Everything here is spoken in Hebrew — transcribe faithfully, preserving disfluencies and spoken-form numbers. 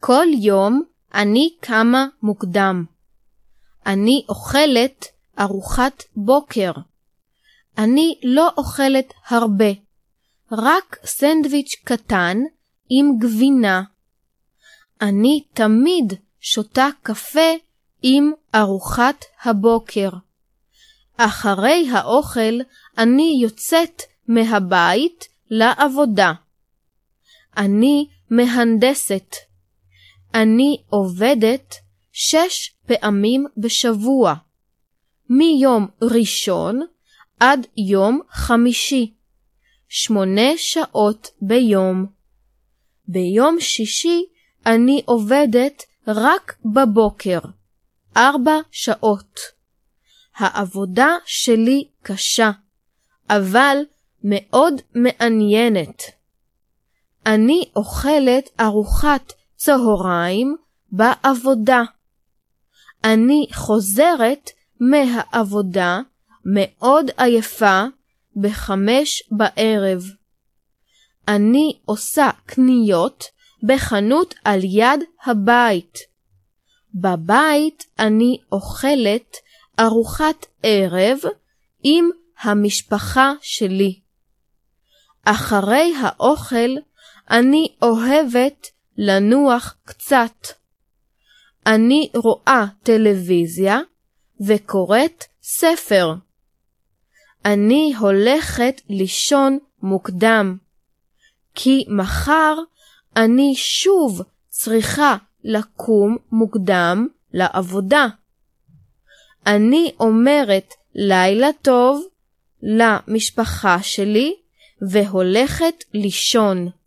כל יום אני קמה מוקדם. אני אוכלת ארוחת בוקר. אני לא אוכלת הרבה, רק סנדוויץ' קטן עם גבינה. אני תמיד שותה קפה עם ארוחת הבוקר. אחרי האוכל אני יוצאת מהבית לעבודה. אני מהנדסת. אני עובדת שש פעמים בשבוע, מיום ראשון עד יום חמישי, שמונה שעות ביום. ביום שישי אני עובדת רק בבוקר, ארבע שעות. העבודה שלי קשה, אבל מאוד מעניינת. אני אוכלת ארוחת צהריים בעבודה. אני חוזרת מהעבודה מאוד עייפה בחמש בערב. אני עושה קניות בחנות על יד הבית. בבית אני אוכלת ארוחת ערב עם המשפחה שלי. אחרי האוכל אני אוהבת לנוח קצת. אני רואה טלוויזיה וקוראת ספר. אני הולכת לישון מוקדם, כי מחר אני שוב צריכה לקום מוקדם לעבודה. אני אומרת לילה טוב למשפחה שלי והולכת לישון.